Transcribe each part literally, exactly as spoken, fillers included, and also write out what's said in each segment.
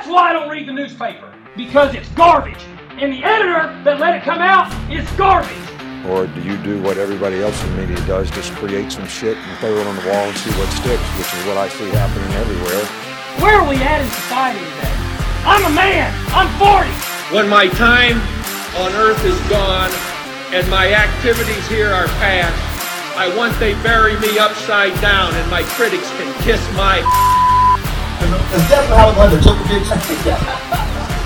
That's why I don't read the newspaper, because it's garbage. And the editor that let it come out is garbage. Or do you do what everybody else in the media does, just create some shit and throw it on the wall and see what sticks, which is what I see happening everywhere. Where are we at in society today? I'm a man. I'm forty. When my time on earth is gone and my activities here are past, I want they bury me upside down and my critics can kiss my That's definitely how the took a big second.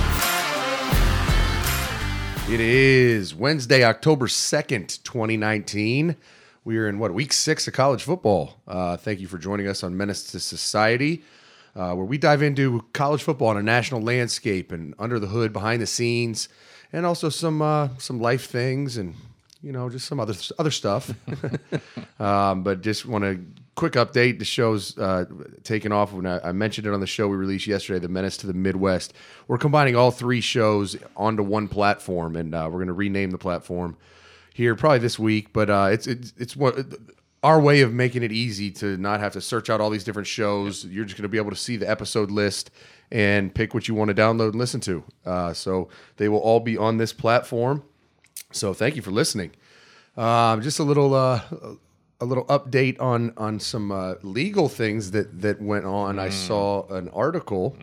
It is Wednesday, October second, twenty nineteen. We are in, what, week six of college football. Uh, thank you for joining us on Menace to Society, uh, where we dive into college football on a national landscape and under the hood, behind the scenes, and also some uh, some life things and, you know, just some other other stuff. um, but just want to quick update. The show's uh, taken off. When I, I mentioned it on the show we released yesterday, The Menace to the Midwest. We're combining all three shows onto one platform, and uh, we're going to rename the platform here probably this week. But uh, it's it's it's what our way of making it easy to not have to search out all these different shows. You're just going to be able to see the episode list and pick what you want to download and listen to. Uh, so they will all be on this platform. So thank you for listening. Um, just a little uh, a little update on on some uh, legal things that, that went on. Mm. I saw an article.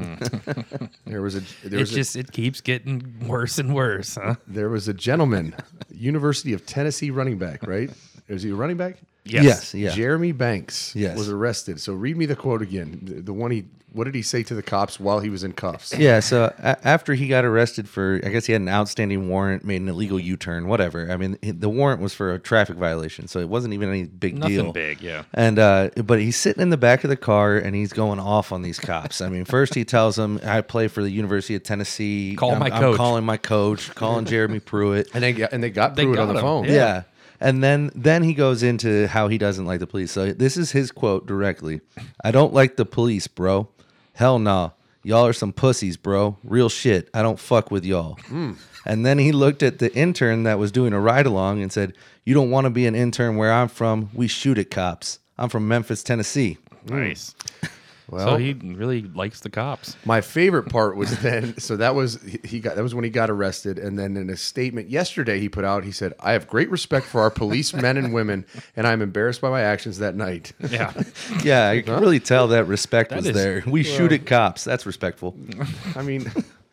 there was a there it was just a, it keeps getting worse and worse, huh? There was a gentleman, University of Tennessee running back, right? Is he a running back? Yes. Yes, yeah. Jeremy Banks Yes. was arrested. So read me the quote again. The, the one he what did he say to the cops while he was in cuffs? Yeah, so a- after he got arrested for, I guess he had an outstanding warrant, made an illegal U-turn, whatever. I mean, the warrant was for a traffic violation, so it wasn't even any big Nothing deal. big, yeah. And uh, but he's sitting in the back of the car and he's going off on these cops. I mean, first he tells them, "I play for the University of Tennessee. Call I'm, my I'm coach." calling my coach, calling Jeremy Pruitt." And they got, and they got They through it got on the him, phone. yeah. Yeah. And then then he goes into how he doesn't like the police. So this is his quote directly. "I don't like the police, bro. Hell nah. Y'all are some pussies, bro. Real shit. I don't fuck with y'all." Mm. And then he looked at the intern that was doing a ride along and said, "You don't want to be an intern where I'm from. We shoot at cops. I'm from Memphis, Tennessee." Nice. Well, so he really likes the cops. my favorite part was then. So that was he got that was when he got arrested, and then in a statement yesterday he put out, he said, "I have great respect for our police men and women, and I'm embarrassed by my actions that night." Yeah. Yeah, I can really tell that respect That was is- there. We shoot at cops. That's respectful. I mean,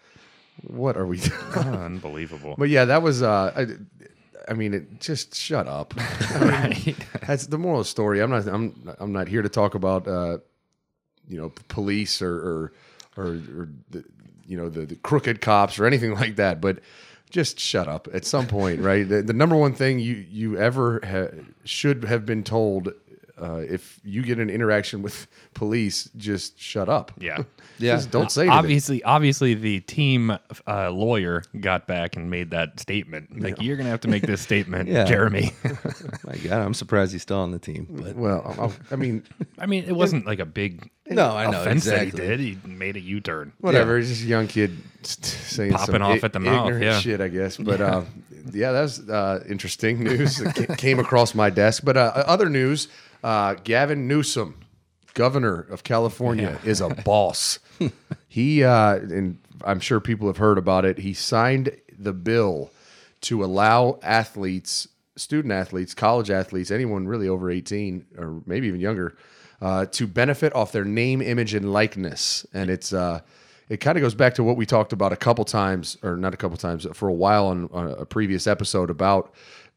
what are we? Unbelievable. But yeah, that was. Uh, I, I mean, it, just shut up. I mean, Right. that's the moral of the story. I'm not. I'm. I'm not here to talk about. Uh, you know, police or or or, or the, you know the, the crooked cops or anything like that. But just shut up at some point, right? The, the number one thing you you ever ha- should have been told. Uh, if you get an interaction with police, just shut up. Yeah. Yeah. Just don't say anything. Obviously, obviously, the team uh, lawyer got back and made that statement. Like, you're gonna have to make this statement, Yeah. Jeremy. My God, I'm surprised he's still on the team. But Well, I'll, I mean, I mean, it wasn't like a big no, I know offense exactly. that he did. He made a U-turn. whatever. Just a young kid saying Popping some off at the mouth, ignorant yeah. shit, I guess. But uh, yeah, that was uh, interesting news that ca- came across my desk. But uh, other news: uh, Gavin Newsom, governor of California, is a boss. He uh, and I'm sure people have heard about it. He signed the bill to allow athletes, student athletes, college athletes, anyone really over eighteen or maybe even younger, uh, to benefit off their name, image, and likeness. And it's uh, it kind of goes back to what we talked about a couple times, or not a couple times, for a while on, on a previous episode about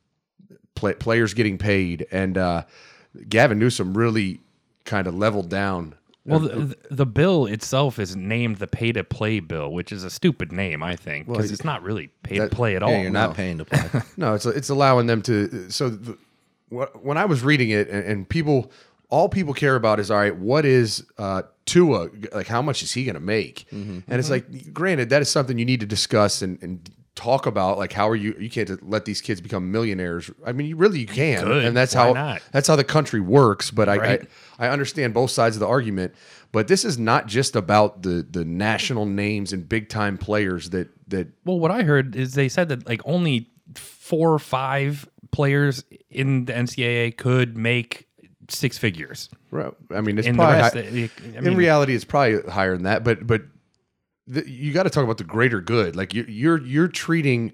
play, players getting paid. And uh, Gavin Newsom really kind of leveled down. Well, the, the bill itself is named the pay-to-play bill, which is a stupid name, I think, because Well, it's not really that- pay-to-play at all. yeah, you're not no. paying to play. No, it's it's allowing them to. So the, wh- when I was reading it, and, and people, all people care about is, all right, what is uh, Tua, like how much is he going to make? And it's like, granted, that is something you need to discuss and, and talk about. Like, how are you? You can't let these kids become millionaires. I mean, you really you can, could. and that's Why how not? that's how the country works. But I, Right. I I understand both sides of the argument. But this is not just about the the national names and big time players that that Well, what I heard is they said that like only four or five players in the N C double A could make six figures. I mean, it's In the probably rest, hi- it- I in mean- reality, it's probably higher than that. But but the, you got to talk about the greater good. Like you're you're you're treating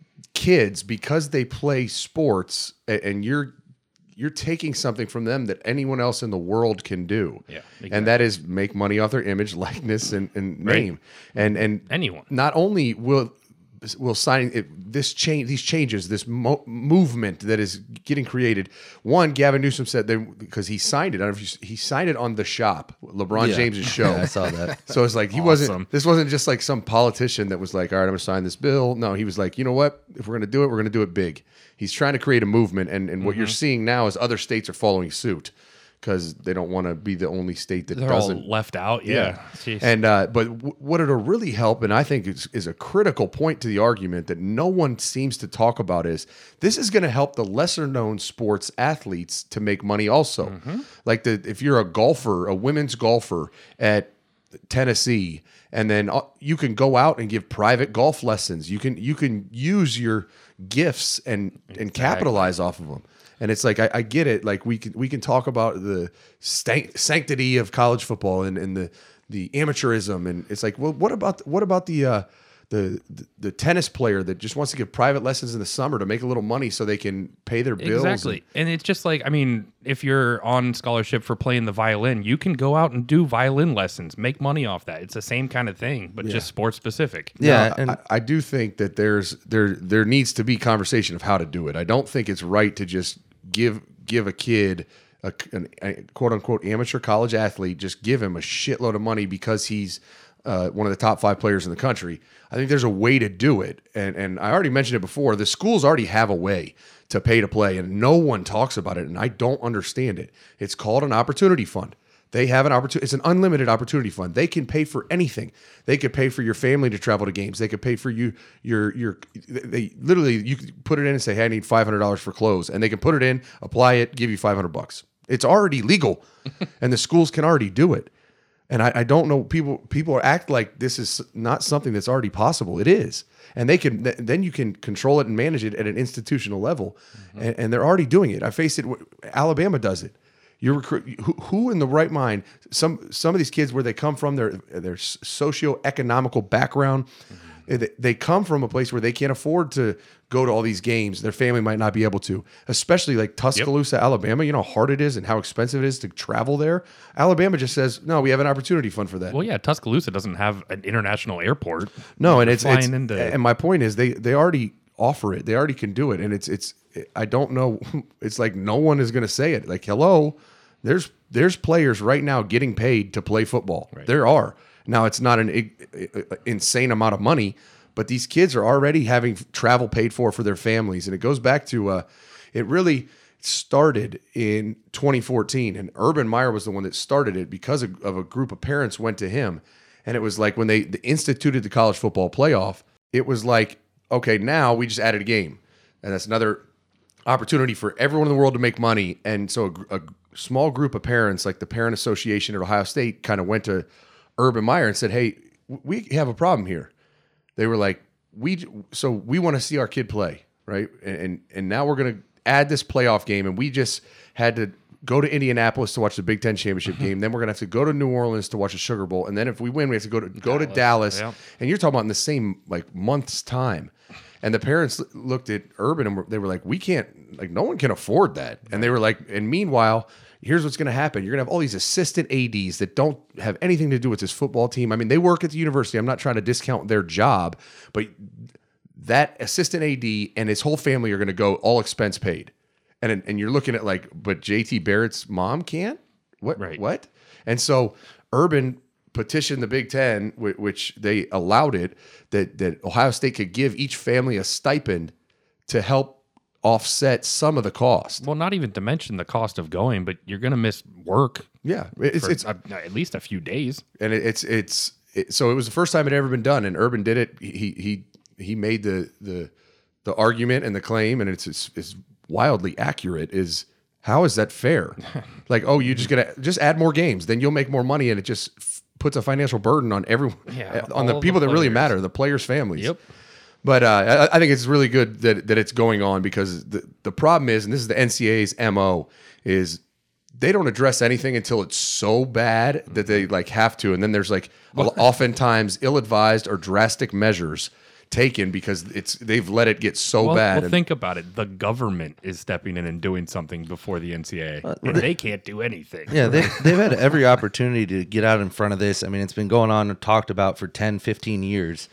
kids because they play sports, and, and you're you're taking something from them that anyone else in the world can do. Yeah, exactly. And that is make money off their image, likeness, and, and Right. name. And and Anyone. not only will will sign it, this change, these changes, this mo- movement that is getting created. One, Gavin Newsom said they because he signed it. I don't know if you, he signed it on The Shop, LeBron Yeah. James's show. Yeah, I saw that. So it's like he Awesome. wasn't. This wasn't just like some politician that was like, "All right, I'm going to sign this bill." No, he was like, "You know what? If we're going to do it, we're going to do it big." He's trying to create a movement, and, and what you're seeing now is other states are following suit because they don't want to be the only state that They're doesn't. all left out. Yeah. Jeez. And uh, but w- what it'll really help, and I think is, is a critical point to the argument that no one seems to talk about, is this is going to help the lesser known sports athletes to make money also. Mm-hmm. Like the if you're a golfer, a women's golfer at Tennessee, and then uh, you can go out and give private golf lessons. You can you can use your gifts and and capitalize off of them. And it's like I, I get it. Like we can we can talk about the stank, sanctity of college football and, and the the amateurism, and it's like, well, what about what about the uh, the, the the tennis player that just wants to give private lessons in the summer to make a little money so they can pay their bills? Exactly. And it's just like, I mean, if you're on scholarship for playing the violin, you can go out and do violin lessons, make money off that. It's the same kind of thing, but just sports specific. Yeah, No, and I, I do think that there's there there needs to be conversation of how to do it. I don't think it's right to just give give a kid a, an, a quote unquote amateur college athlete, just give him a shitload of money because he's uh, one of the top five players in the country. I think there's a way to do it, and and I already mentioned it before. The schools already have a way to pay to play, and no one talks about it, and I don't understand it. It's called an opportunity fund. They have an opportunity. It's an unlimited opportunity fund. They can pay for anything. They could pay for your family to travel to games. They could pay for you your your. They literally you could put it in and say, "Hey, I need five hundred dollars for clothes," and they can put it in, apply it, give you five hundred bucks. It's already legal, and the schools can already do it. And I, I don't know, people people act like this is not something that's already possible. It is, and they can then you can control it and manage it at an institutional level, mm-hmm. and, and they're already doing it. I face it. Alabama does it. You recruit who, who in the right mind? Some some of these kids, where they come from, their their socio-economical background, mm-hmm. they, they come from a place where they can't afford to go to all these games. Their family might not be able to, especially like Tuscaloosa, yep. Alabama. You know how hard it is and how expensive it is to travel there. Alabama just says, no, we have an opportunity fund for that. Well, yeah, Tuscaloosa doesn't have an international airport. No, and You're it's, it's into... and my point is they they already offer it. They already can do it, and it's it's. I don't know. It's like no one is going to say it. Like, hello. There's there's players right now getting paid to play football. Right. There are. Now, it's not an I- I- insane amount of money, but these kids are already having travel paid for for their families. And it goes back to, uh, it really started in twenty fourteen. And Urban Meyer was the one that started it because of, of a group of parents went to him. And it was like when they, they instituted the college football playoff, it was like, okay, now we just added a game. And that's another opportunity for everyone in the world to make money. And so a, a small group of parents, like the Parent Association at Ohio State, kind of went to Urban Meyer and said, hey, we have a problem here. They were like, we so we want to see our kid play, right? And and, and now we're going to add this playoff game, and we just had to go to Indianapolis to watch the Big Ten championship game. Then we're going to have to go to New Orleans to watch the Sugar Bowl, and then if we win, we have to go to go to Dallas. Yeah. And you're talking about in the same like month's time. And the parents looked at Urban and they were like, we can't, like, no one can afford that. And they were like, and meanwhile, here's what's going to happen. You're going to have all these assistant A Ds that don't have anything to do with this football team. I mean, they work at the university. I'm not trying to discount their job, but that assistant A D and his whole family are going to go all expense paid. And and you're looking at like, but J T Barrett's mom can't? What? Right. What? And so Urban petitioned the Big Ten, which they allowed it, that, that Ohio State could give each family a stipend to help offset some of the cost. Well, not even to mention the cost of going, but you're going to miss work. Yeah, it's for it's a, at least a few days. And it, it's it's it, so it was the first time it had ever been done, and Urban did it. He he he made the the the argument and the claim, and it's it's, it's wildly accurate. Is how is that fair? Like, oh, you just gonna just add more games, then you'll make more money, and it just f- puts a financial burden on everyone, Yeah, on the all people the that really players. matter, the players' families. Yep. But uh, I, I think it's really good that that it's going on, because the the problem is, and this is the N C double A's M O, is they don't address anything until it's so bad that they like have to. And then there's like oftentimes ill-advised or drastic measures taken because it's they've let it get so well, bad. Well, and, think about it. The government is stepping in and doing something before the N C double A. And they can't do anything. Yeah, they, they've had every opportunity to get out in front of this. I mean, it's been going on and talked about for ten, fifteen years,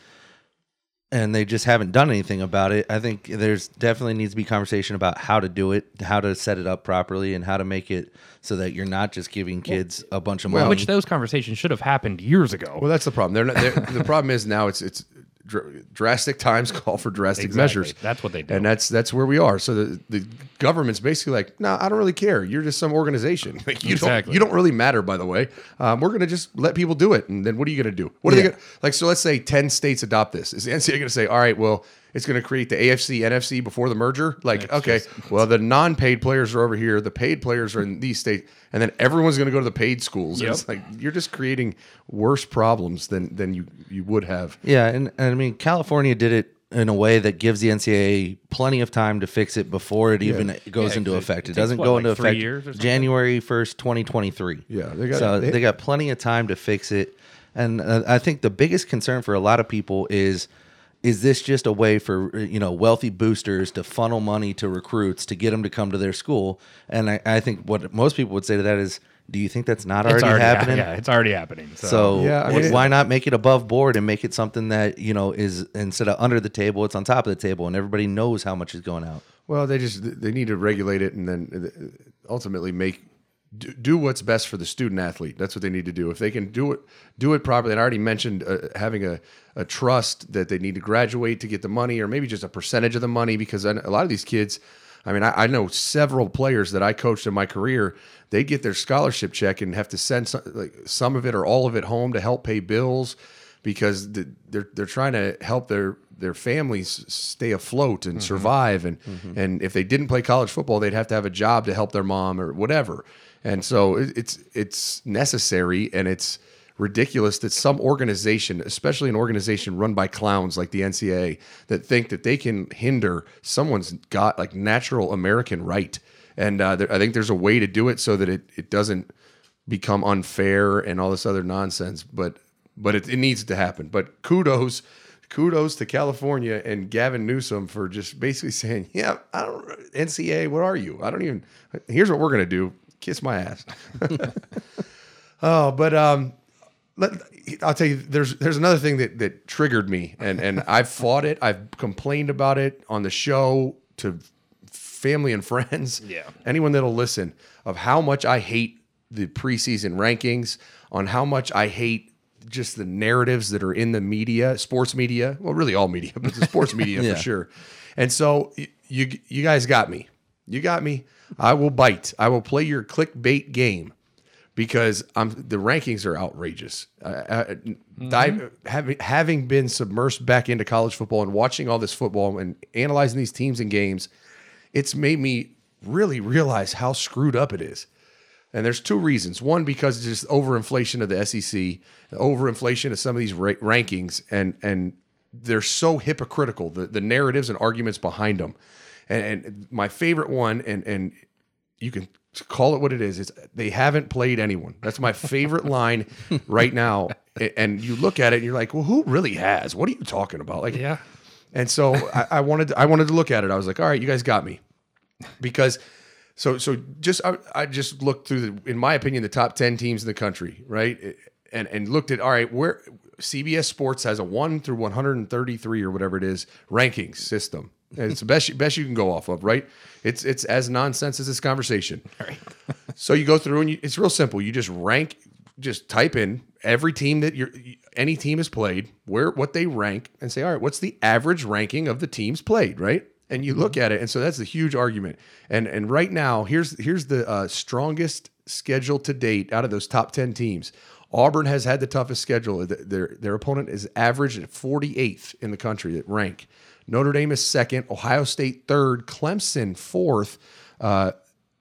and they just haven't done anything about it. I think there's definitely needs to be conversation about how to do it, how to set it up properly, and how to make it so that you're not just giving kids a bunch of money. Which those conversations should have happened years ago. well, that's the problem. They're not, they're, the problem is now it's it's dr- drastic times call for drastic Exactly. measures. That's what they do. And that's that's where we are. So the, the government's basically like, no, I don't really care. You're just some organization. Like you Exactly. don't you don't really matter. By the way, um, we're gonna just let people do it. And then what are you gonna do? What are Yeah. they gonna like? So let's say ten states adopt this. Is the N C double A gonna say, all right, well, it's going to create the A F C, N F C before the merger? Like, It's okay, just- well, the non-paid players are over here. The paid players are in these states. And then everyone's going to go to the paid schools. And Yep. It's like, you're just creating worse problems than, than you, you would have. Yeah, and, and I mean, California did it in a way that gives the N C double A plenty of time to fix it before it even goes Yeah, into it- effect. It, it takes doesn't what, go like into three effect years or something? January first, twenty twenty-three. Yeah, they got- so they- they, got plenty of time to fix it. And uh, I think the biggest concern for a lot of people is is this just a way for you know wealthy boosters to funnel money to recruits to get them to come to their school? And I, I think what most people would say to that is, do you think that's not It's already, happening? Yeah, it's already happening. So, So Yeah, I wh- mean, why not make it above board and make it something that you know is instead of under the table, it's on top of the table, and everybody knows how much is going out. Well, they just they need to regulate it and then ultimately make do, do what's best for the student athlete. That's what they need to do. If they can do it do it properly. And I already mentioned uh, having a, a trust that they need to graduate to get the money, or maybe just a percentage of the money, because I, a lot of these kids. I mean, I, I know several players that I coached in my career. They get their scholarship check and have to send some, like some of it or all of it home to help pay bills, because the, they're they're trying to help their their families stay afloat and survive. And and if they didn't play college football, they'd have to have a job to help their mom or whatever. And so it, it's it's necessary, and it's ridiculous that some organization, especially an organization run by clowns like the N C double A, that think that they can hinder someone's got like natural American right. And uh, there, I think there's a way to do it so that it, it doesn't become unfair and all this other nonsense. But but it, it needs to happen. But kudos, kudos to California and Gavin Newsom for just basically saying, yeah, I don't N C double A, what are you? I don't even. Here's what we're gonna do: kiss my ass. Oh, but um. Let, I'll tell you, there's there's another thing that, that triggered me, and, and I've fought it. I've complained about it on the show to family and friends. Yeah. Anyone that'll listen, of how much I hate the preseason rankings, on how much I hate just the narratives that are in the media, sports media. Well, really all media, but the sports media Yeah. for sure. And so y- you you guys got me. You got me. I will bite. I will play your clickbait game. Because I'm, the rankings are outrageous. Uh, uh, Mm-hmm. dive, having having been submersed back into college football and watching all this football and analyzing these teams and games, it's made me really realize how screwed up it is. And there's two reasons. One, because it's just overinflation of the S E C, the overinflation of some of these ra- rankings, and and they're so hypocritical. The the narratives and arguments behind them. And, and my favorite one, and and you can call it what it is. It's they haven't played anyone. That's my favorite line right now. And you look at it and you're like, well, who really has? What are you talking about? Like, Yeah. And so I, I wanted to, I wanted to look at it. I was like, all right, you guys got me, because so so just I, I just looked through the, in my opinion, the top ten teams in the country, right? And and looked at all right, where C B S Sports has a one through one hundred thirty-three or whatever it is rankings system. And it's the best best you can go off of, right? It's it's as nonsense as this conversation. Right. So you go through and you, it's real simple. You just rank, just type in every team that you're, any team has played, where what they rank, and say, all right, what's the average ranking of the teams played, right? And you look at it, and so that's a huge argument. And and right now, here's here's the uh, strongest schedule to date out of those top ten teams. Auburn has had the toughest schedule. Their their opponent is averaged at forty-eighth in the country at rank. Notre Dame is second, Ohio State third, Clemson fourth, uh,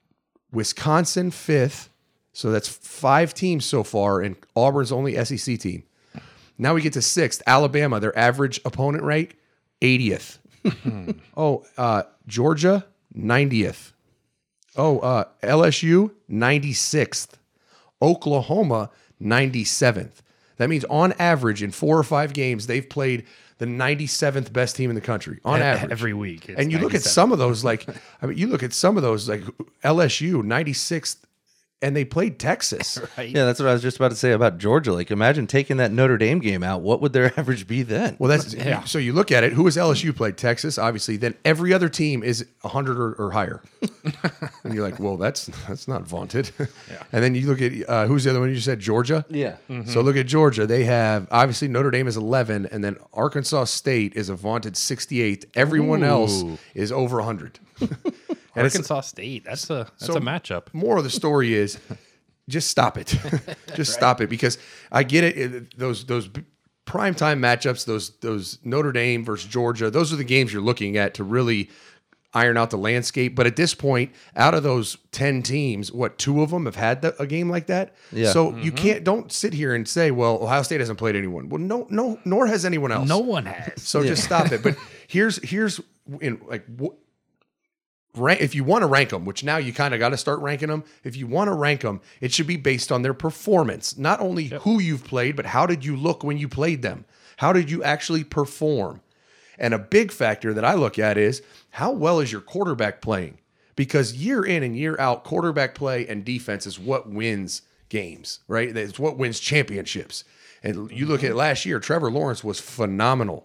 Wisconsin fifth. So that's five teams so far, and Auburn's only S E C team. Now we get to sixth, Alabama. Their average opponent rank, eightieth. oh, uh, Georgia, ninetieth. Oh, uh, L S U ninety-sixth, Oklahoma ninety-seventh. That means on average in four or five games they've played the ninety-seventh best team in the country on average every week. It's and you look at ninety-seven. some of those, like I mean, you look at some of those like L S U ninety-sixth, and they played Texas. Right? Yeah, that's what I was just about to say about Georgia. Like, imagine taking that Notre Dame game out. What would their average be then? Well, that's so you look at it. Who has L S U played? Texas, obviously. Then every other team is one hundred or, or higher, and you're like, well, that's that's not vaunted. Yeah. And then you look at uh, who's the other one you just said? Georgia. Yeah. So look at Georgia. They have obviously Notre Dame is eleven, and then Arkansas State is a vaunted sixty-eighth. Everyone else Ooh. is over one hundred. And it's- Arkansas State. That's a that's So, a matchup. More of the story is just stop it. Just stop it, because I get it. it those those b- primetime matchups, those those Notre Dame versus Georgia, those are the games you're looking at to really iron out the landscape. But at this point, out of those ten teams, what, two of them have had the, a game like that? Yeah. So you can't don't sit here and say, well, Ohio State hasn't played anyone. Well, no, no, nor has anyone else. No one has. So just stop it. But here's here's in like what. Rank, if you want to rank them, which now you kind of got to start ranking them. If you want to rank them, it should be based on their performance, not only who you've played, but how did you look when you played them? How did you actually perform? And a big factor that I look at is how well is your quarterback playing? Because year in and year out, quarterback play and defense is what wins games, right? It's what wins championships. And you look at last year, Trevor Lawrence was phenomenal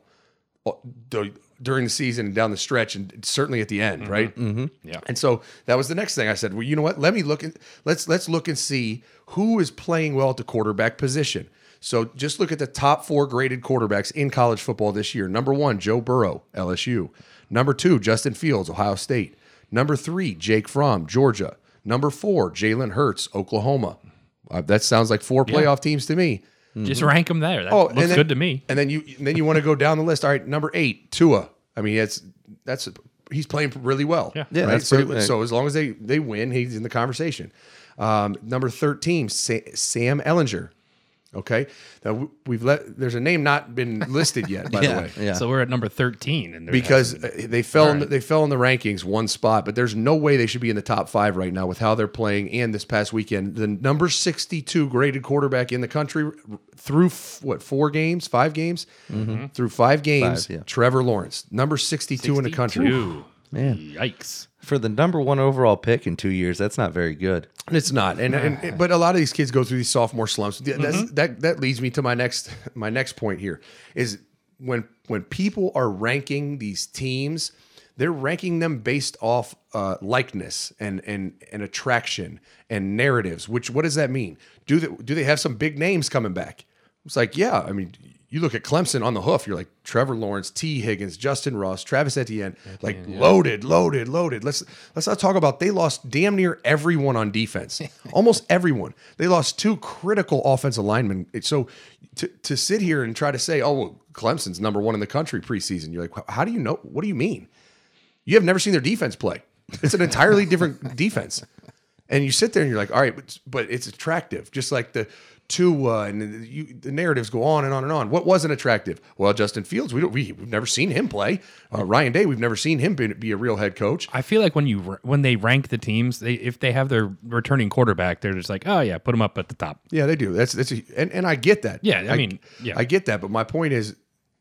during the season and down the stretch, and certainly at the end, mm-hmm. right? Mm-hmm. Yeah. And so that was the next thing I said. Well, you know what? Let me look at let's let's look and see who is playing well at the quarterback position. So just look at the top four graded quarterbacks in college football this year. Number one, Joe Burrow, L S U. Number two, Justin Fields, Ohio State. Number three, Jake Fromm, Georgia. Number four, Jalen Hurts, Oklahoma. Uh, that sounds like four playoff Yeah. teams to me. Just rank them there. That Oh, looks and then, good to me. And then you and then you want to go down the list. All right, number eight, Tua. I mean, it's that's he's playing really well. Yeah. Yeah, right? that's so, pretty- so as long as they they win, he's in the conversation. Um, number thirteen, Sa- Sam Ellinger. Okay, now w- we've let there's a name not been listed yet, by Yeah, the way. yeah. So we're at number thirteen, and there Because hasn't- uh, they fell in the, right. they fell in the rankings one spot, but there's no way they should be in the top five right now with how they're playing. And this past weekend, the number sixty-two graded quarterback in the country through f- what four games, five games, through five games, Five, yeah. Trevor Lawrence, number sixty-two, in the country. sixty-two. Man. Yikes. For the number one overall pick in two years, that's not very good. It's not, and, and but a lot of these kids go through these sophomore slumps. That's, Mm-hmm. that that leads me to my next my next point here is when when people are ranking these teams, they're ranking them based off uh, likeness and and and attraction and narratives. Which what does that mean? Do they do they have some big names coming back? It's like, yeah, I mean, you look at Clemson on the hoof, you're like Trevor Lawrence, T. Higgins, Justin Ross, Travis Etienne, like loaded, loaded, loaded. Let's let's not talk about they lost damn near everyone on defense, almost everyone. They lost two critical offensive linemen. So to to sit here and try to say, oh, well, Clemson's number one in the country preseason, you're like, how do you know? What do you mean? You have never seen their defense play. It's an entirely different defense. And you sit there and you're like, all right, but, but it's attractive, just like the Tua and the, you, the narratives go on and on and on. What wasn't attractive? Well, Justin Fields, we don't, we, we've never seen him play. Uh, Ryan Day, we've never seen him be, be a real head coach. I feel like when you when they rank the teams, they if they have their returning quarterback, they're just like, oh yeah, put them up at the top. Yeah, they do. That's that's a, and and I get that. Yeah, I mean, yeah. I get that. But my point is,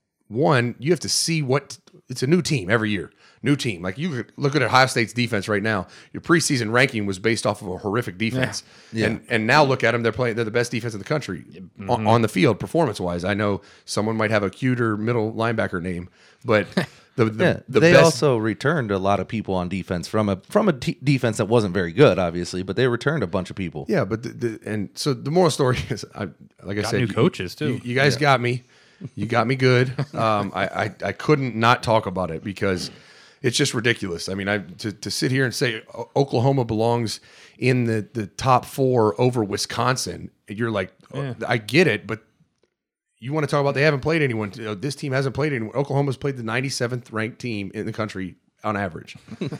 one, you have to see what it's a new team every year. New team. Like you look at Ohio State's defense right now. Your preseason ranking was based off of a horrific defense, Yeah. and and now look at them. They're playing. They're the best defense in the country on, on the field, performance wise. I know someone might have a cuter middle linebacker name, but the the, Yeah, the they best. also returned a lot of people on defense from a from a t- defense that wasn't very good, obviously, but they returned a bunch of people. Yeah, but the, the and so the moral story is, I like I Got said, new you- coaches, too. You, you guys got me, you got me good. Um, I, I I couldn't not talk about it because it's just ridiculous. I mean, I to, to sit here and say O- Oklahoma belongs in the the top four over Wisconsin. You're like, oh, I get it, but you want to talk about they haven't played anyone. You know, this team hasn't played anyone. Oklahoma's played the ninety-seventh ranked team in the country on average,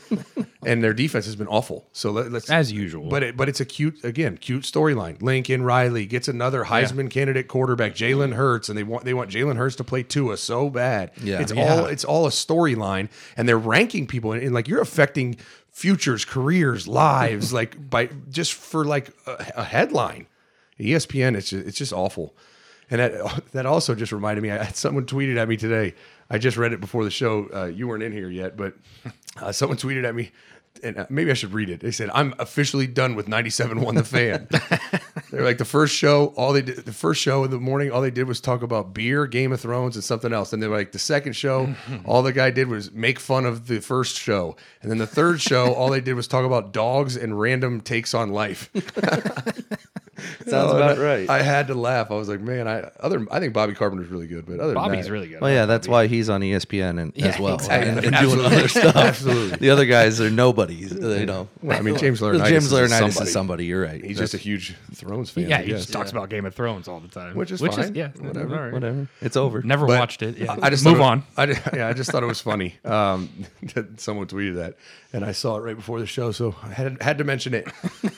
and their defense has been awful. So let, let's As usual. But it, but it's a cute again cute storyline. Lincoln Riley gets another Heisman candidate quarterback, Jalen Hurts, and they want they want Jalen Hurts to play Tua so bad. Yeah. it's Yeah. all it's all a storyline, and they're ranking people, and, and like you're affecting futures, careers, lives, like by just for like a, a headline. E S P N, it's just, it's just awful. And that, that also just reminded me, I had someone tweeted at me today. I just read it before the show. Uh, you weren't in here yet, but uh, someone tweeted at me, and uh, maybe I should read it. They said, "I'm officially done with ninety-seven point one The Fan." They're like, the first show, all they did, the first show in the morning, all they did was talk about beer, Game of Thrones, and something else. And they're like, the second show, all the guy did was make fun of the first show. And then the third show, all they did was talk about dogs and random takes on life. Sounds Oh, about I- right. I had to laugh. I was like, man, I other I think Bobby Carpenter's really good, but other than Bobby's that, really good. Well, yeah, that's why he's on E S P N and, as well, exactly. and, and doing other stuff. Absolutely. The other guys are nobodies. You know, Well, I mean, James Laurinaitis James is Laurinaitis somebody. is somebody. You're right. He's That's- just a huge Thrones fan. Yeah, I he guess. just talks about Game of Thrones all the time, Which is which fine. is yeah, Whatever. all right. whatever. It's over. Never But watched it. Yeah, I just move thought it- on. I, ju- yeah, I just thought it was funny. Um, that someone tweeted that, and I saw it right before the show, so I had had to mention it.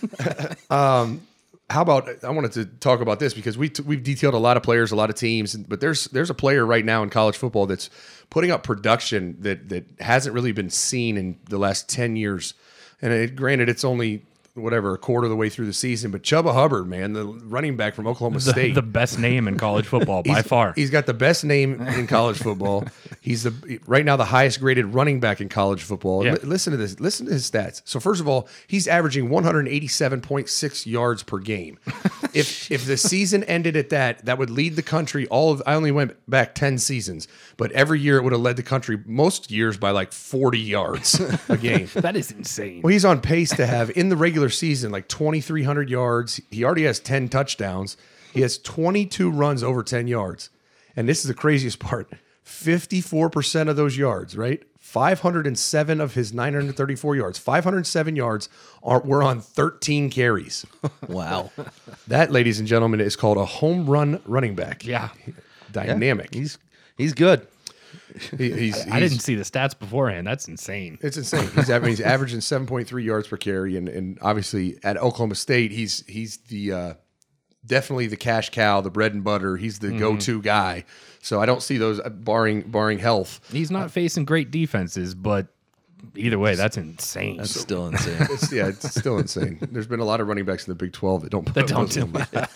um, how about I wanted to talk about this because we t- we've detailed a lot of players, a lot of teams, but there's there's a player right now in college football that's putting up production that that hasn't really been seen in the last ten years. And it, granted, it's only whatever a quarter of the way through the season, but Chuba Hubbard, man, the running back from Oklahoma The, State, the best name in college football by He's- far. He's got the best name in college football. He's the right now the highest graded running back in college football. Yeah. Li- listen to this. Listen to his stats. So first of all, he's averaging one hundred eighty-seven point six yards per game. if if the season ended at that, that would lead the country all of I only went back ten seasons, but every year it would have led the country most years by like forty yards a game. That is insane. Well, he's on pace to have in the regular season like twenty-three hundred yards. He already has ten touchdowns. He has twenty-two runs over ten yards. And this is the craziest part. fifty-four percent of those yards, right? five hundred seven of his nine hundred thirty-four yards, five hundred seven yards are were on thirteen carries. Wow. That, ladies and gentlemen, is called a home run running back. Yeah. Dynamic. He's he's good. He- he's, I he's- didn't see the stats beforehand. That's insane. It's insane. He's, I mean, he's averaging seven point three yards per carry, and, and obviously at Oklahoma State, he's he's the uh, definitely the cash cow, the bread and butter. He's the go-to guy. So I don't see those uh, barring barring health. He's not facing great defenses, but either way, that's insane. That's still insane. It's, yeah, it's still insane. There's been a lot of running backs in the Big twelve that don't put That up don't those do numbers.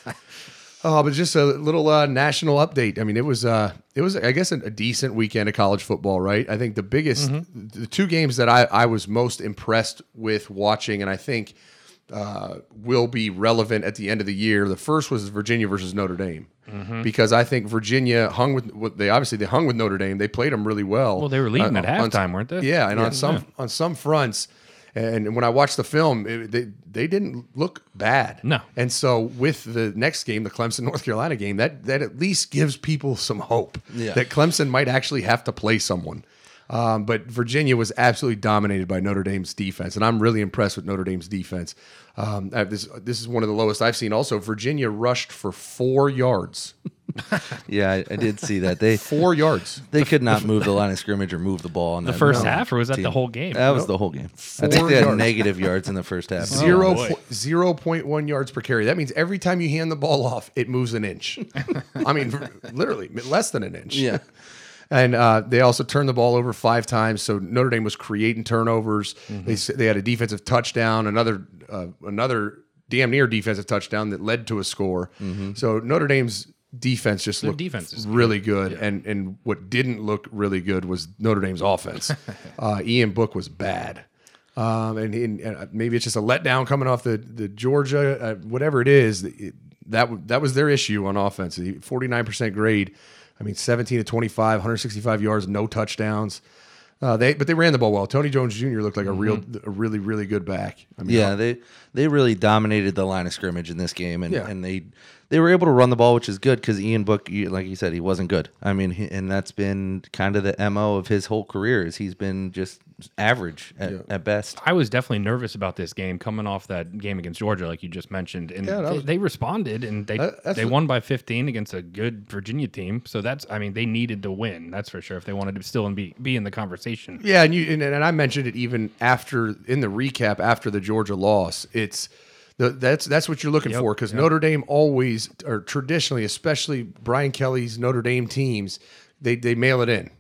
Oh, but just a little uh, national update. I mean, it was uh, it was I guess a, a decent weekend of college football, right? I think the biggest, the two games that I, I was most impressed with watching, and I think uh, will be relevant at the end of the year. The first was Virginia versus Notre Dame, because I think Virginia hung with what they obviously they hung with Notre Dame. They played them really well. Well, they were leading Uh, at on- halftime, weren't they? Yeah, and Yeah. on some Yeah. on some fronts. And when I watched the film, it, they they didn't look bad. No. And so with the next game, the Clemson North Carolina game, that that at least gives people some hope Yeah. that Clemson might actually have to play someone. Um, but Virginia was absolutely dominated by Notre Dame's defense, and I'm really impressed with Notre Dame's defense. Um, I- this this is one of the lowest I've seen. Also, Virginia rushed for four yards. Yeah, I, I did see that. They Four yards. they could not move the line of scrimmage or move the ball on The that first no, half, or was that the team. whole game? That was the whole game. I think Four they had yards. negative yards in the first half. Zero, boy. po- zero point one yards per carry. That means every time you hand the ball off, it moves an inch. I mean, literally less than an inch. Yeah. And uh, they also turned the ball over five times. So Notre Dame was creating turnovers. Mm-hmm. They s- they had a defensive touchdown, another uh, another damn near defensive touchdown that led to a score. So Notre Dame's defense just Their looked defense is really good. And and what didn't look really good was Notre Dame's offense. uh, Ian Book was bad. Um, and, and, and maybe it's just a letdown coming off the the Georgia, uh, whatever it is. It, that w- that was their issue on offense. forty-nine percent grade. I mean, seventeen to twenty-five, one hundred sixty-five yards, no touchdowns. Uh, they but they ran the ball well. Tony Jones Junior looked like a real, a really, really good back. I mean, Yeah, they they really dominated the line of scrimmage in this game, and, Yeah. and they they were able to run the ball, which is good because Ian Book, you- like you said, he wasn't good. I mean, he, and that's been kind of the M O of his whole career is he's been just average at, at best. I was definitely nervous about this game coming off that game against Georgia, like you just mentioned, and Yeah, that they, was- they responded and they That- that's they what- won by fifteen against a good Virginia team. So that's, I mean, they needed to win. That's for sure. If they wanted to still be be in the conversation. Yeah, and you and, and I mentioned it even after in the recap after the Georgia loss. It's the, that's that's what you're looking Yep, for because yep. Notre Dame always, or traditionally, especially Brian Kelly's Notre Dame teams, they they mail it in.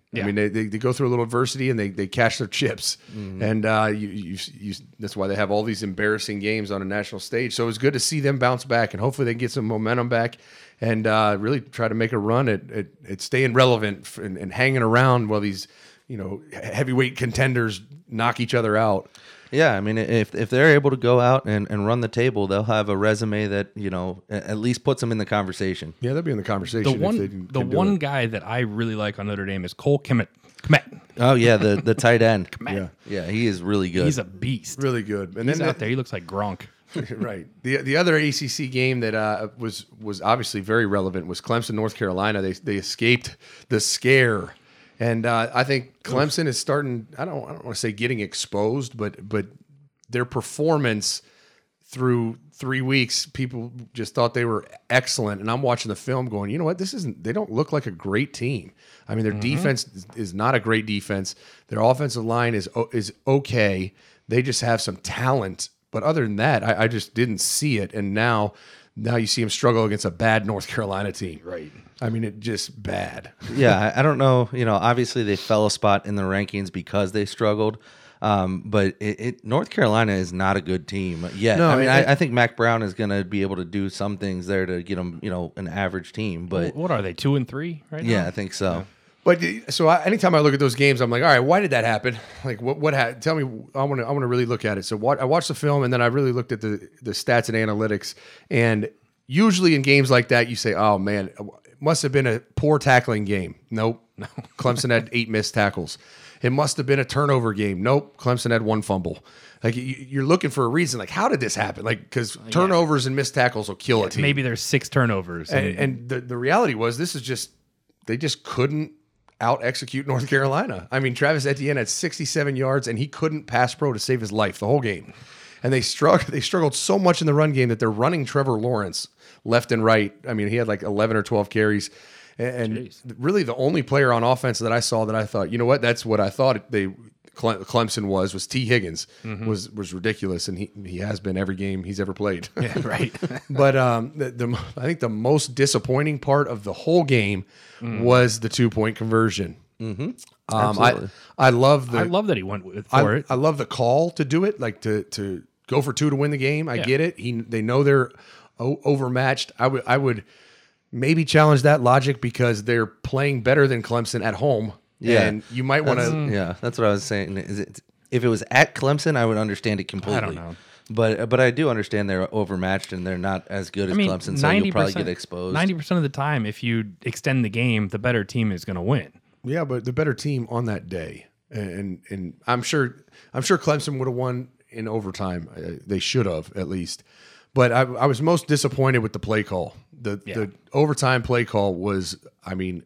Yeah. I mean, they, they, they go through a little adversity and they, they cash their chips. Mm-hmm. And uh, you, you, you, that's why they have all these embarrassing games on a national stage. So it was good to see them bounce back, and hopefully they get some momentum back and uh, really try to make a run at, at, at staying relevant and, and hanging around while these, you know, heavyweight contenders knock each other out. Yeah, I mean, if if they're able to go out and, and run the table, they'll have a resume that, you know, at least puts them in the conversation. Yeah, they'll be in the conversation. The one, if they can, the can do one it. guy that I really like on Notre Dame is Cole Kmet. Kmet. Oh, yeah, the, the tight end. Yeah, Yeah, he is really good. He's a beast. really good. And He's then out the- there. He looks like Gronk. right. The the other A C C game that uh, was was obviously very relevant was Clemson, North Carolina. They they escaped the scare, and uh, I think Clemson is starting. I don't I don't want to say getting exposed, but but their performance through three weeks, people just thought they were excellent. And I'm watching the film, going, you know what? This isn't. They don't look like a great team. I mean, their mm-hmm. defense is, is not a great defense. Their offensive line is is okay. They just have some talent. But other than that, I, I just didn't see it. And now, now you see him struggle against a bad North Carolina team. Right. I mean, it just bad. Yeah, I, I don't know. You know, obviously they fell a spot in the rankings because they struggled. Um, but it, it, North Carolina is not a good team yet. No, I mean, it- I, I think Mac Brown is going to be able to do some things there to get them, you know, an average team. But What are they, two and three right now? yeah, I think so. But so I, anytime I look at those games, I'm like, all right, why did that happen? Like, what what happened? Tell me. I want to I want to really look at it. So what, I watched the film, and then I really looked at the the stats and analytics. And usually in games like that, you say, oh man, it must have been a poor tackling game. Nope. No. Clemson had eight missed tackles. It must have been a turnover game. Nope. Clemson had one fumble. Like you, you're looking for a reason. Like, how did this happen? Like, because turnovers and missed tackles will kill a team. Maybe there's six turnovers. And, and the, the reality was, this is just, they just couldn't out execute North Carolina. I mean, Travis Etienne had sixty-seven yards and he couldn't pass pro to save his life the whole game. And they struggled, they struggled so much in the run game that they're running Trevor Lawrence left and right. I mean, he had like eleven or twelve carries. And Jeez. really the only player on offense that I saw that I thought, you know what, that's what I thought they Clemson was, was T. Higgins. Mm-hmm. was was ridiculous. And he, he has been every game he's ever played. Yeah, right. But um, the, the I think the most disappointing part of the whole game mm. was the two-point conversion. Mm-hmm. Um, I I love the I love that he went with, I, for it. I love the call to do it, like to to go for two to win the game. I Yeah. get it. He they know they're o- overmatched. I would I would maybe challenge that logic because they're playing better than Clemson at home. Yeah. And you might want to. Yeah, that's what I was saying. Is it if it was at Clemson, I would understand it completely. I don't know. But but I do understand they're overmatched and they're not as good as I mean, Clemson, so you'll probably get exposed. ninety percent of the time, if you extend the game, the better team is going to win. Yeah, but the better team on that day, and and I'm sure I'm sure Clemson would have won in overtime. Uh, They should have at least. But I, I was most disappointed with the play call. The Yeah. the overtime play call was, I mean,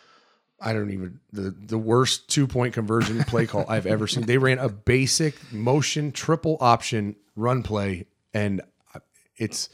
I don't even the the worst two point conversion play call I've ever seen. They ran a basic motion triple option run play, and it's.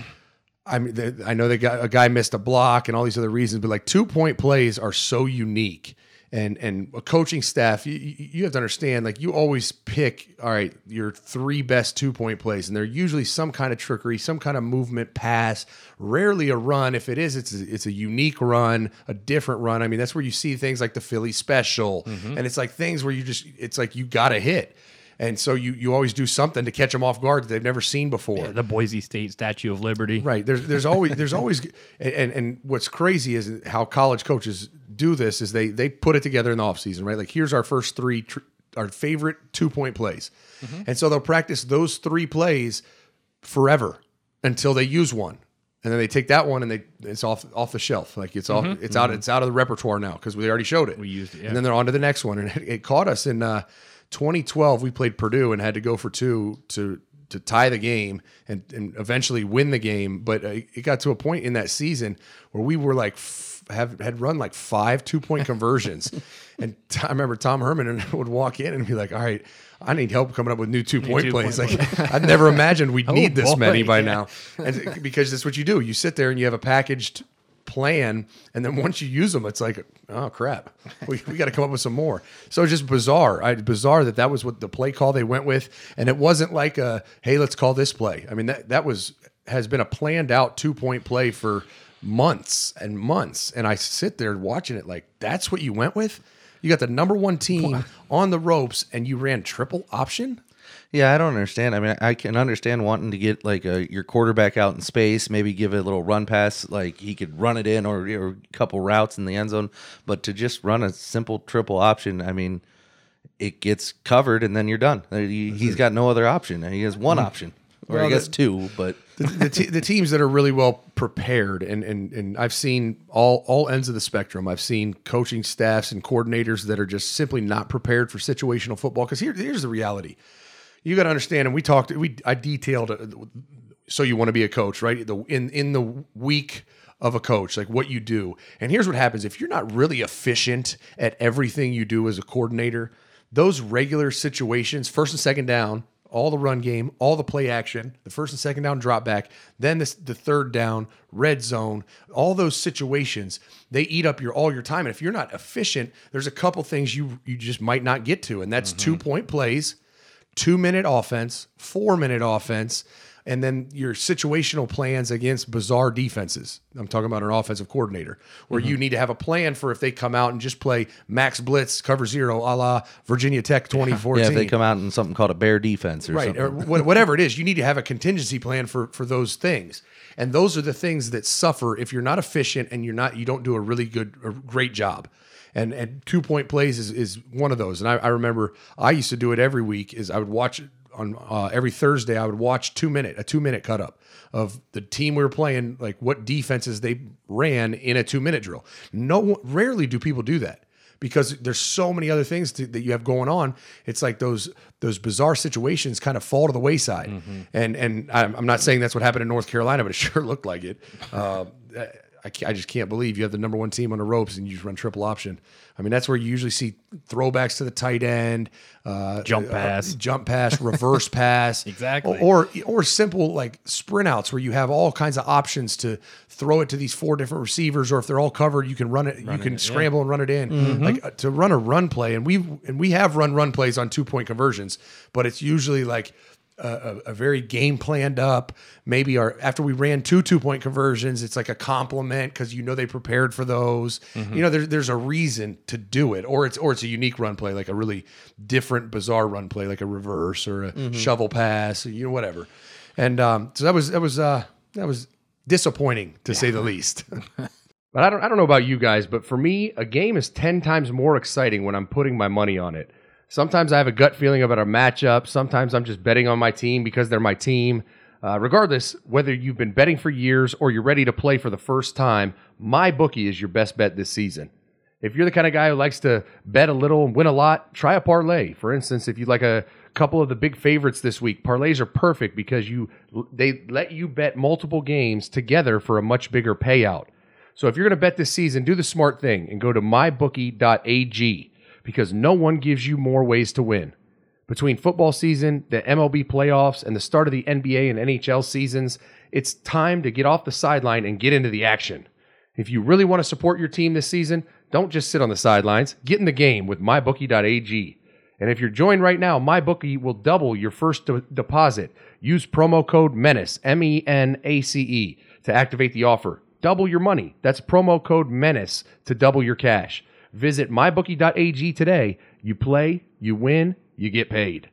I mean, they, I know they got a guy missed a block and all these other reasons, but like two point plays are so unique. And and a coaching staff, you, you have to understand, like you always pick, all right, your three best two point plays, and they're usually some kind of trickery, some kind of movement, pass, rarely a run. If it is, it's a, it's a unique run, a different run. I mean, that's where you see things like the Philly special, mm-hmm. and it's like things where you just, it's like you got to hit. And so you you always do something to catch them off guard that they've never seen before. Yeah, the Boise State Statue of Liberty. Right. There's there's always there's always and and what's crazy is how college coaches do this is they they put it together in the offseason, right? Like here's our first three tr- our favorite two-point plays. Mm-hmm. And so they'll practice those three plays forever until they use one. And then they take that one and they it's off off the shelf. Like it's off mm-hmm. it's out it's out of the repertoire now because we already showed it. We used it. Yeah. And then they're on to the next one. And it, it caught us in uh twenty twelve, we played Purdue and had to go for two to to tie the game and, and eventually win the game. But uh, it got to a point in that season where we were like f- have had run like five two point conversions, and t- I remember Tom Herman would walk in and be like, "All right, I need help coming up with new two point plays." Like I'd never imagined we'd Oh, need this boy, many by yeah. now, and because that's what you do. You sit there and you have a packaged plan, and then once you use them, it's like, oh crap, we, we got to come up with some more. So it's just bizarre. I, bizarre that that was what the play call they went with, and it wasn't like a hey, let's call this play. I mean that that was has been a planned out two point play for months and months, and I sit there watching it like that's what you went with. You got the number one team on the ropes, and you ran triple option. Yeah, I don't understand. I mean, I can understand wanting to get like a, your quarterback out in space, maybe give it a little run pass, like he could run it in, or, or a couple routes in the end zone. But to just run a simple triple option, I mean, it gets covered and then you're done. He, he's got no other option. He has one option, or Well, I guess the- two. But the, the, te- the teams that are really well prepared, and, and and I've seen all all ends of the spectrum. I've seen coaching staffs and coordinators that are just simply not prepared for situational football. Because here, here's the reality: you got to understand. And we talked. We I detailed. uh, So you want to be a coach, right? The in in the week of a coach, like what you do. And here's what happens: if you're not really efficient at everything you do as a coordinator, those regular situations, first and second down, all the run game, all the play action, the first and second down drop back, then this, the third down, red zone, all those situations, they eat up your all your time. And if you're not efficient, there's a couple things you you just might not get to. And that's two point plays, two minute offense, four minute offense, and then your situational plans against bizarre defenses. I'm talking about an offensive coordinator, where you need to have a plan for if they come out and just play max blitz, cover zero, a la Virginia Tech twenty fourteen. yeah, if they come out in something called a bear defense or right, something. or wha- whatever it is, you need to have a contingency plan for for those things. And those are the things that suffer if you're not efficient and you're not you don't do a really good or great job. And and two point plays is is one of those. And I, I remember I used to do it every week. Is I would watch on uh, every Thursday. I would watch two minute a two minute cut up of the team we were playing, like what defenses they ran in a two minute drill. No, rarely do people do that, because there's so many other things to, that you have going on. It's like those those bizarre situations kind of fall to the wayside. And and I'm, I'm not saying that's what happened in North Carolina, but it sure looked like it. Uh, I, ca- I just can't believe you have the number one team on the ropes and you just run triple option. I mean, that's where you usually see throwbacks to the tight end, uh, Jump uh, pass. jump pass, reverse pass, Exactly. or or simple like sprint outs where you have all kinds of options to throw it to these four different receivers, or if they're all covered, you can run it. you can scramble and run it in. Like uh, to run a run play, and we and we have run run plays on two point conversions, but it's usually like a, a, a very game planned up. Maybe our after we ran two two point conversions, it's like a compliment because you know they prepared for those. You know, there's there's a reason to do it, or it's or it's a unique run play, like a really different, bizarre run play, like a reverse or a shovel pass, you know, whatever. And um, so that was that was uh, that was disappointing to say the least. But I don't I don't know about you guys, but for me, a game is ten times more exciting when I'm putting my money on it. Sometimes I have a gut feeling about a matchup. Sometimes I'm just betting on my team because they're my team. Uh, regardless, whether you've been betting for years or you're ready to play for the first time, MyBookie is your best bet this season. If you're the kind of guy who likes to bet a little and win a lot, try a parlay. For instance, if you like a couple of the big favorites this week, parlays are perfect because you they let you bet multiple games together for a much bigger payout. So if you're going to bet this season, do the smart thing and go to my bookie dot a g, because no one gives you more ways to win. Between football season, the M L B playoffs, and the start of the N B A and N H L seasons, it's time to get off the sideline and get into the action. If you really want to support your team this season, don't just sit on the sidelines. Get in the game with my bookie dot a g. And if you're joined right now, MyBookie will double your first de- deposit. Use promo code MENACE, M E N A C E, to activate the offer. Double your money. That's promo code MENACE to double your cash. Visit my bookie dot a g today. You play, you win, you get paid.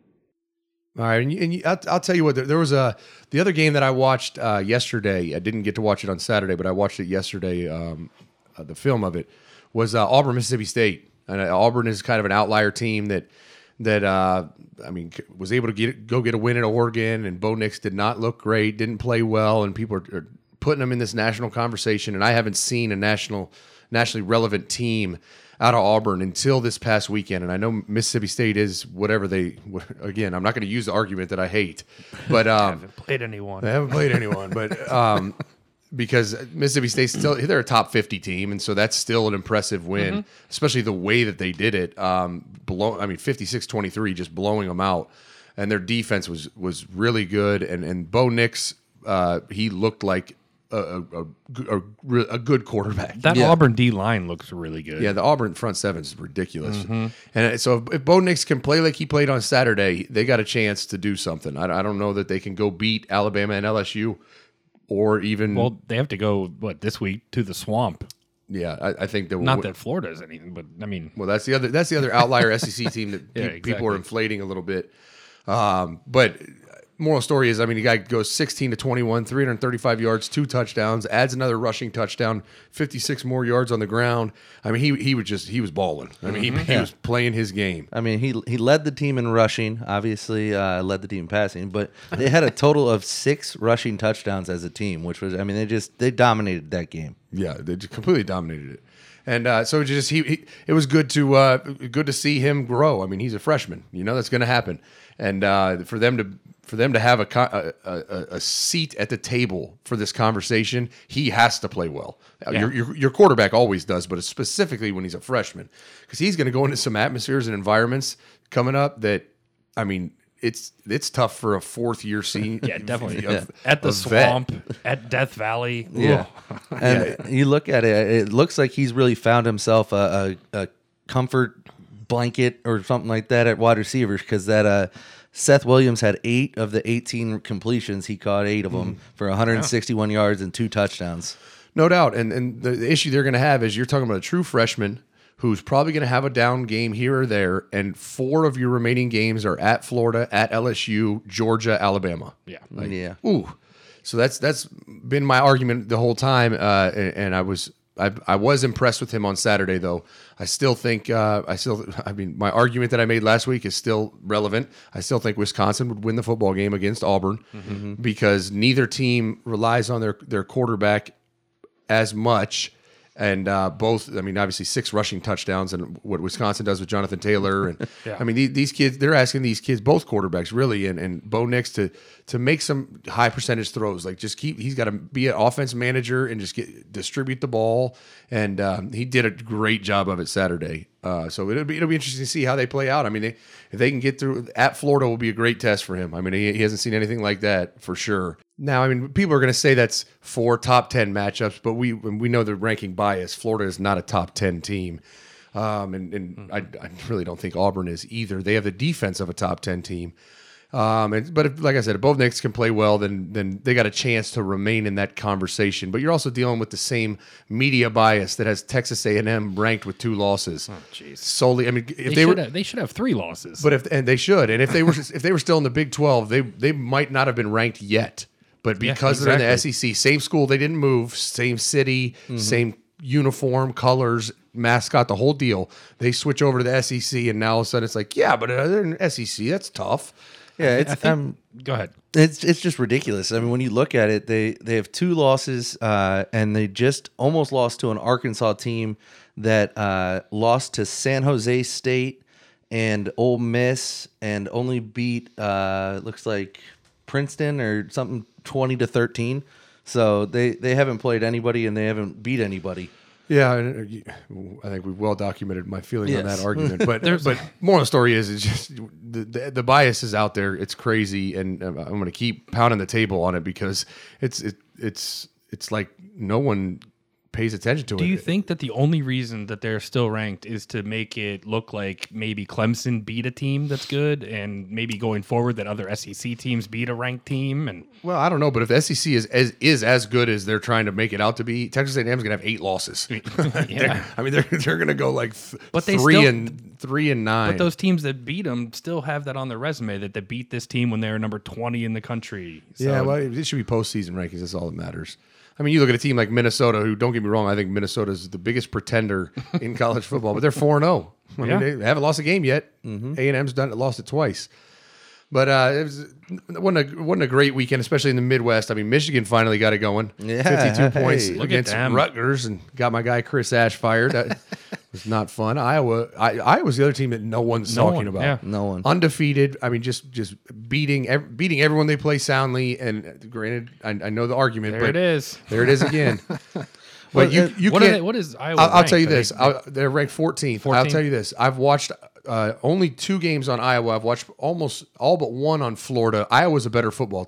All right, and, you, and you, I'll, I'll tell you what. There, there was a the other game that I watched uh, yesterday. I didn't get to watch it on Saturday, but I watched it yesterday. Um, uh, the film of it was uh, Auburn, Mississippi State, and uh, Auburn is kind of an outlier team that that uh, I mean was able to get go get a win at Oregon, and Bo Nix did not look great, didn't play well, and people are, are putting them in this national conversation. And I haven't seen a national nationally relevant team out of Auburn until this past weekend. And I know Mississippi State is whatever they, again, I'm not going to use the argument that I hate, but um, haven't played anyone. I haven't played anyone, but um, because Mississippi State still, they're a top fifty team. And so that's still an impressive win, mm-hmm. especially the way that they did it. Um, below, I mean, fifty-six twenty-three, just blowing them out. And their defense was, was really good. And, and Bo Nix, uh, he looked like A, a, a, a good quarterback. That yeah. Auburn D line looks really good. Yeah, the Auburn front seven is ridiculous. Mm-hmm. And so if, if Bo Nix can play like he played on Saturday, they got a chance to do something. I, I don't know that they can go beat Alabama and L S U, or even. Well, they have to go what this week to the Swamp. yeah, I, I think that Not that Florida is anything, but I mean, well, that's the other that's the other outlier S E C team that Yeah, pe- people are exactly. inflating a little bit. Um, but moral story is, I mean, the guy goes sixteen to twenty-one, three hundred thirty-five yards, two touchdowns, adds another rushing touchdown, fifty-six more yards on the ground. I mean, he he was just he was balling. I mean, he, he was playing his game. I mean, he he led the team in rushing, obviously, uh, led the team in passing, but they had a total of six rushing touchdowns as a team, which was, I mean, they just they dominated that game. Yeah, they just completely dominated it. And uh, so it just he, he it was good to uh, good to see him grow. I mean, he's a freshman. You know that's going to happen. And uh, for them to for them to have a, co- a, a a seat at the table for this conversation, he has to play well. Yeah. Your, your your quarterback always does, but specifically when he's a freshman, because he's going to go into some atmospheres and environments coming up that, I mean, it's it's tough for a fourth year senior. yeah, definitely of- at the of vet. swamp, at Death Valley. Yeah. And you look at it, it looks like he's really found himself a, a, a comfort blanket or something like that at wide receivers, because that uh, Seth Williams had eight of the eighteen completions. He caught eight of them for one hundred sixty-one yards and two touchdowns. No doubt. And and the, the issue they're going to have is you're talking about a true freshman who's probably going to have a down game here or there, and four of your remaining games are at Florida, at L S U, Georgia, Alabama. Yeah. Like, Yeah. Ooh. So that's that's been my argument the whole time, uh, and, and I was I, I was impressed with him on Saturday, though. I still think uh, I still I mean my argument that I made last week is still relevant. I still think Wisconsin would win the football game against Auburn Mm-hmm. because neither team relies on their their quarterback as much. And uh, both, I mean, obviously six rushing touchdowns, and what Wisconsin does with Jonathan Taylor, and Yeah. I mean, these, these kids, they're asking these kids, both quarterbacks, really, and, and Bo Nix to to make some high percentage throws. Like, just keep, he's got to be an offense manager and just get distribute the ball. And um, he did a great job of it Saturday. Uh, so it'll be it'll be interesting to see how they play out. I mean, they, if they can get through at Florida, will be a great test for him. I mean, he, he hasn't seen anything like that for sure. Now, I mean, people are going to say that's four top ten matchups, but we we know the ranking bias. Florida is not a top ten team, um, and, and I, I really don't think Auburn is either. They have the defense of a top ten team. Um, and, but if, like I said, if both Knicks can play well, then then they got a chance to remain in that conversation. But you're also dealing with the same media bias that has Texas A and M ranked with two losses. Oh, jeez. Solely, I mean, if They, they, should were, have, they should have three losses. but if and they should, and if they were if they were still in the Big twelve, they they might not have been ranked yet. But Yeah, because they're in the S exactly. E C, same school, they didn't move, same city, same uniform, colors, mascot, the whole deal. They switch over to the S E C, and now all of a sudden it's like, yeah, but uh, they're in S E C. That's tough. Yeah, it's I think, um, go ahead. It's it's just ridiculous. I mean, when you look at it, they they have two losses, uh, and they just almost lost to an Arkansas team that uh, lost to San Jose State and Ole Miss, and only beat uh, looks like Princeton or something twenty to thirteen. So they they haven't played anybody and they haven't beat anybody. Yeah, and, uh, you- I think we've well documented my feeling on Yes. that argument. But but moral of the story is, it's just the, the the bias is out there. It's crazy, and I'm going to keep pounding the table on it because it's it, it's it's like no one pays attention to it. Do you think that the only reason that they're still ranked is to make it look like maybe Clemson beat a team that's good, and maybe going forward that other S E C teams beat a ranked team? And Well, I don't know, but if the S E C is as is as good as they're trying to make it out to be, Texas A and M is going to have eight losses. yeah, I mean, they're they're going to go like th- But they three still- and three and nine. but those teams that beat them still have that on their resume that they beat this team when they were number twenty in the country. So, yeah, well, it should be postseason rankings. That's all that matters. I mean, you look at a team like Minnesota, who, don't get me wrong, I think Minnesota is the biggest pretender in college football, but they're four and zero. I Yeah. mean, they haven't lost a game yet. A and M's done it, lost it twice. But uh, it, was, it wasn't, a, wasn't a great weekend, especially in the Midwest. I mean, Michigan finally got it going. Yeah, fifty-two points hey. Look at against them. Rutgers and got my guy Chris Ash fired. That was not fun. Iowa I, Iowa's the other team that no one's No talking one, about. yeah. No one. Undefeated. I mean, just just beating ev- beating everyone they play soundly. And uh, granted, I, I know the argument. there but it is. There it is again. Well, But you, uh, you What are can't. they- what is Iowa I'll, I'll tell you ranked? Are this. they- I'll, they're ranked fourteenth. I'll fourteenth? tell you this. I've watched uh, only two games on Iowa. I've watched almost all but one on Florida. Iowa's a better football team.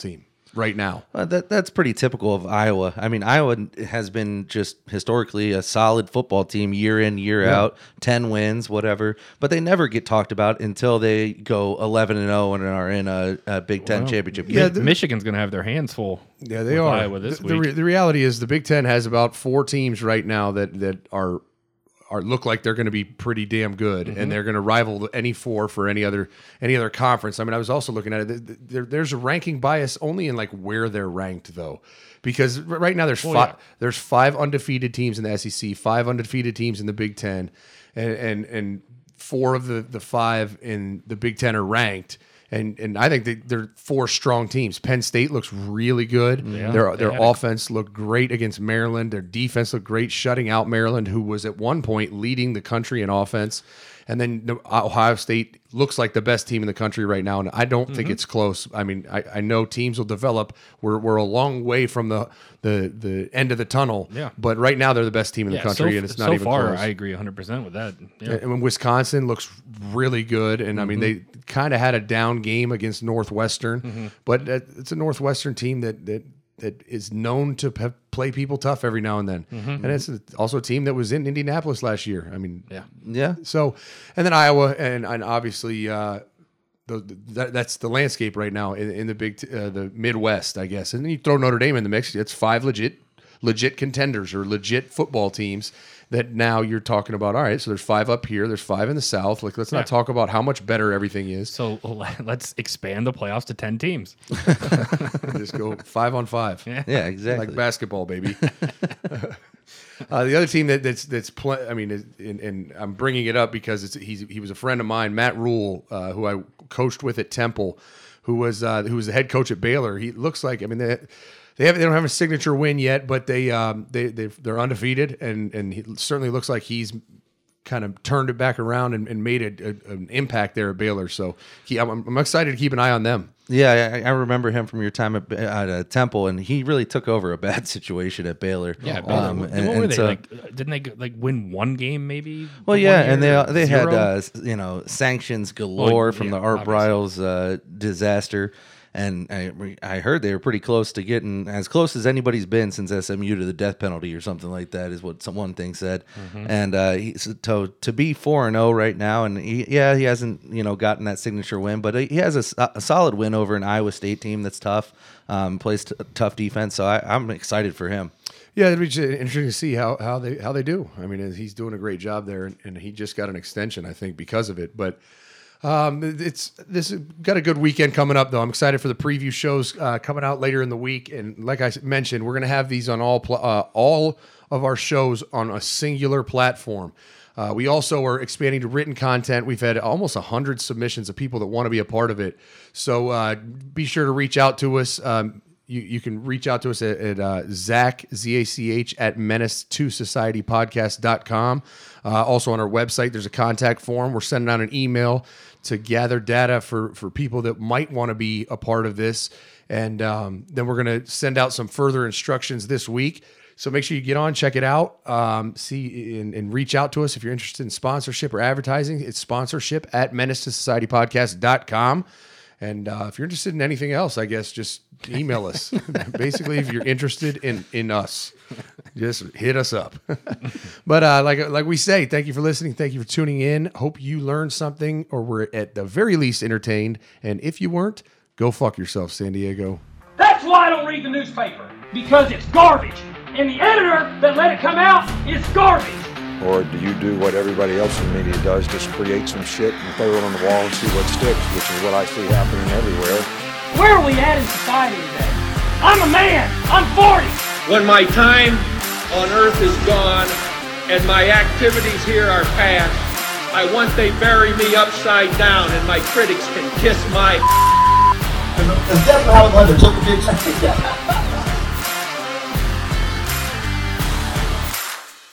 right now. Well, that that's pretty typical of Iowa. I mean, Iowa has been just historically a solid football team year in, year Yeah. out, ten wins, whatever. But they never get talked about until they go eleven and zero and are in a, a Big Ten championship game. Yeah, Mi- Michigan's going to have their hands full. Yeah, they with are. Iowa this the, the, week. re- the reality is the Big Ten has about four teams right now that that are are look like they're going to be pretty damn good, Mm-hmm. and they're going to rival any four for any other any other conference. I mean, I was also looking at it. th- th- There, there's a ranking bias only in like where they're ranked, though, because r- right now there's Well, five yeah. there's five undefeated teams in the S E C, five undefeated teams in the Big Ten, and and and four of the the five in the Big Ten are ranked. And and I think they, they're four strong teams. Penn State looks really good. Yeah, their they their had a- offense looked great against Maryland. Their defense looked great, shutting out Maryland, who was at one point leading the country in offense. And then the- Ohio State looks like the best team in the country right now, and I don't think Mm-hmm. it's close. I mean, I, I know teams will develop. We're we're a long way from the the the end of the tunnel. Yeah. But right now they're the best team in Yeah, the country, so, and it's not so even far, close. I agree one hundred percent with that. Yeah. And when Wisconsin looks really good, and I mean they kind of had a down game against Northwestern, but that- it's a Northwestern team that that that is known to p- play people tough every now and then, and it's also a team that was in Indianapolis last year. I mean, Yeah. Yeah. so and then Iowa, and and obviously uh, the, that, that's the landscape right now in, in the big t- uh, the Midwest, I guess. And then you throw Notre Dame in the mix; it's five legit legit contenders or legit football teams that now you're talking about. All right, so there's five up here, there's five in the South. Like, let's not Yeah. talk about how much better everything is. So let's expand the playoffs to ten teams. Just go five on five. Yeah. Yeah, exactly. Like basketball, baby. uh, the other team that, that's that's play, I mean, is- and, and I'm bringing it up because it's he's he was a friend of mine, Matt Rule, uh, who I coached with at Temple, who was uh, who was the head coach at Baylor. He looks like I mean they they have they don't have a signature win yet, but they um they they they're undefeated, and and he certainly looks like he's kind of turned it back around and, and made a, a, an impact there at Baylor. So he, I'm, I'm excited to keep an eye on them. Yeah, I, I remember him from your time at, at uh, Temple, and he really took over a bad situation at Baylor. Yeah, Um, what and- were and they so- like? Didn't they like win one game maybe? Well, for yeah, one and year? they they had Zero? uh, s- you know sanctions galore Well, from yeah, the Art obviously. Briles uh, disaster, and I I heard they were pretty close to getting as close as anybody's been since S M U to the death penalty or something like that is what some one thing said, Mm-hmm. and uh, he, so to to be four and zero right now, and he, yeah he hasn't you know gotten that signature win, but he has a, s- a solid win over an Iowa State team that's tough, um, plays t- tough defense, so I, I'm excited for him. Yeah, it'd be just interesting to see how, how they how they do. I mean, he's doing a great job there, and, and he just got an extension, I think, because of it. But um, it's this got a good weekend coming up, though. I'm excited for the preview shows uh, coming out later in the week, and like I mentioned, we're going to have these on all pl- uh, all of our shows on a singular platform. Uh, we also are expanding to written content. We've had almost one hundred submissions of people that want to be a part of it. So uh, be sure to reach out to us. Um, you, you can reach out to us at, at uh, Zach, Z A C H, at menace to society podcast dot com. Uh, also on our website, there's a contact form. We're sending out an email to gather data for, for people that might want to be a part of this. And um, then we're going to send out some further instructions this week. So make sure you get on, check it out, um, see and, and reach out to us if you're interested in sponsorship or advertising. It's sponsorship at menace to society podcast dot com. And uh, if you're interested in anything else, I guess just email us. Basically, if you're interested in in us, just hit us up. But uh, like like we say, thank you for listening. Thank you for tuning in. Hope you learned something or were at the very least entertained. And if you weren't, go fuck yourself, San Diego. That's why I don't read the newspaper, because it's garbage. And the editor that let it come out is garbage. Or do you do what everybody else in the media does, just create some shit and throw it on the wall and see what sticks, which is what I see happening everywhere. Where are we at in society today? I'm a man. I'm forty. When my time on earth is gone and my activities here are past, I want they bury me upside down and my critics can kiss my Is that how it took a big